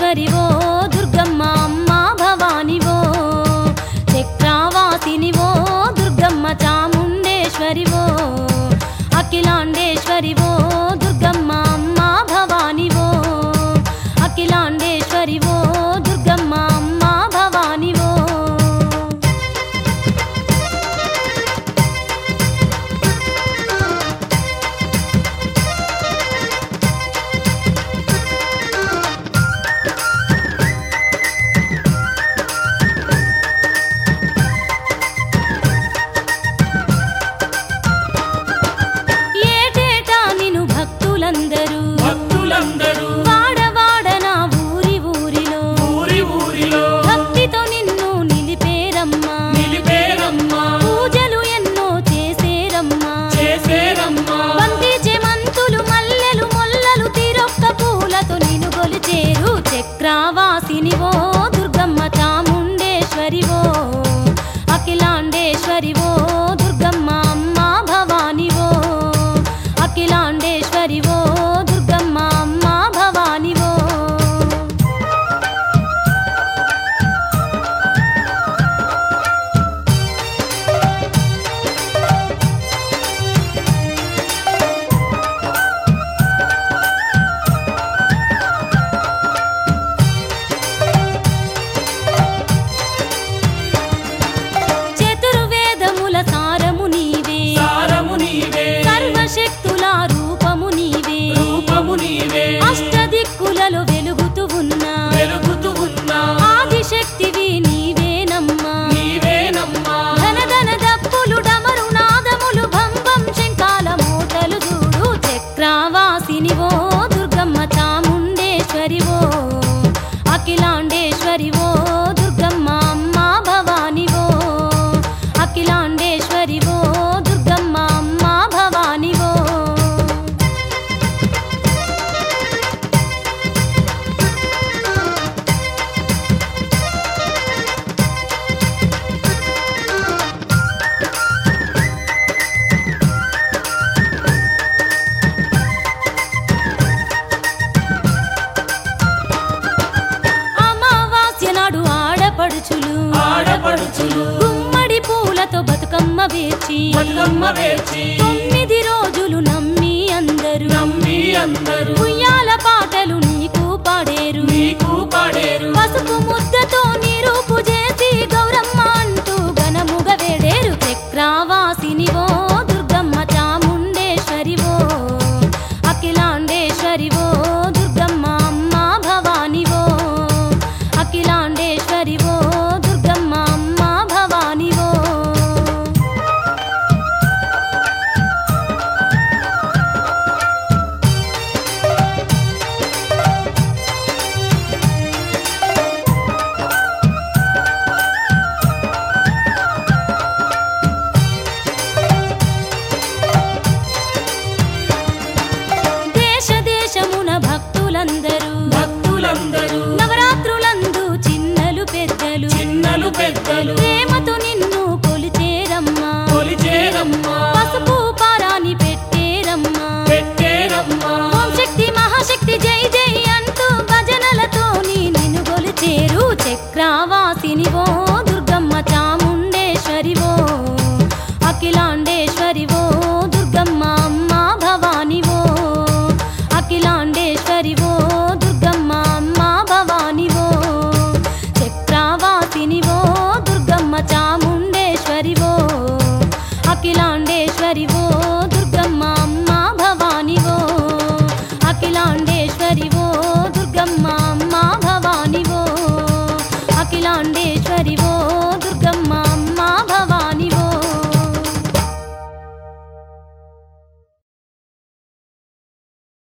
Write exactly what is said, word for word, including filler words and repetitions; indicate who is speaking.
Speaker 1: చాముండేశ్వరివో దుర్గమ్మ అమ్మ భవానివో చక్రవాసినివో దుర్గమ్మ చాముండేశ్వరివో అఖిలాండేశ్వరివో దుర్గమ్మ అమ్మ భవానివో అఖిలాండేశ్వరివో దుర్గమ్మ అమ్మ భవానివో భక్తులందరూ
Speaker 2: భక్తులందరూ
Speaker 1: వాడవాడ నా ఊరి ఊరిలో
Speaker 2: ఊరి ఊరిలో
Speaker 1: భక్తితో నిన్ను నిలిపేరమ్మా
Speaker 2: నిలిపేరమ్మా
Speaker 1: పూజలు ఎన్నో చేసేరమ్మా
Speaker 2: చేసేరమ్మా
Speaker 1: బంతి చెమంతులు మల్లెలు మొల్లలు తిరొక్క పూలతో నిన్ను గొలిచేరు చక్రవాసినివో దుర్గమ్మ చాముండేశ్వరివో అఖిలాండేశ్వరివో దుర్గమ్మ అమ్మ భవానివో అఖిలాండేశ్వరివో దుర్గమ్మ అమ్మ భవానివో చతుర్వేదముల సారము నీవే
Speaker 2: సారము నీవే
Speaker 1: సర్వశక్తుల రూపము నీవే
Speaker 2: రూపము నీవే
Speaker 1: అష్టదిక్కులలో వెలుగుతూ ఉన్నా
Speaker 2: వెలుగుతూ ఉన్నా
Speaker 1: ఆదిశక్తివి నీవేనమ్మా
Speaker 2: నీవేనమ్మా
Speaker 1: ధన ధన దప్పులు డమరు నాదములు భంబం శంకాల మూటలు చూడు చక్రవాసినివో దుర్గమ్మ చాముండేశ్వరివో అఖిలాండేశ్వరివో దుర్గమ్మ అమ్మ భవానివో అఖిలాండేశ్వరివో దుర్గమ్మ అమ్మ భవానివో అమావాస్య నాడు ఆడపడుచులు
Speaker 2: ఆడపడుచులు
Speaker 1: గుమ్మడి పూలతో బతుకమ్మ వేచి
Speaker 2: బతుకమ్మ వేచి
Speaker 1: తొమ్మిది రోజులు నమ్మి అందరూ
Speaker 2: నమ్మి అందరూ
Speaker 1: ఉయ్యాల పాటలు నీకు పాడేరు
Speaker 2: నీకు పాడేరు
Speaker 1: పసుపు ముద్దతో నిరూపు చేసి గౌరమ్మ అంటూ ఘనముగ వేడేరు చక్రవాసినివో దుర్గమ్మ చాముండేశ్వరివో అఖిలాండేశ్వరివో దుర్గమ్మ అమ్మ భవానివో అఖిలాండేశ్వరివో దుర్గమ్మ అమ్మ భవానివో దేశ దేశమున భక్తులందరూ
Speaker 2: భక్తులందరూ
Speaker 1: నవరాత్రులందు చిన్నలు పెద్దలు
Speaker 2: చిన్నలు పెద్దలు
Speaker 1: ప్రేమతో నిన్ను కొలిచేరమ్మా
Speaker 2: కొలిచేరమ్మా
Speaker 1: పసుపు పారాని పెట్టేరమ్మా
Speaker 2: పెట్టేరమ్మా
Speaker 1: ఓం శక్తి మహాశక్తి జై జై అంటూ భజనలతో నిన్ను కొలిచేరు చక్రవాసినివో దుర్గమ్మ చాముండేశ్వరివో అఖిలాండేశ్వరివో దుర్గమ్మ అమ్మ భవానివో అఖిలాండేశ్వరివో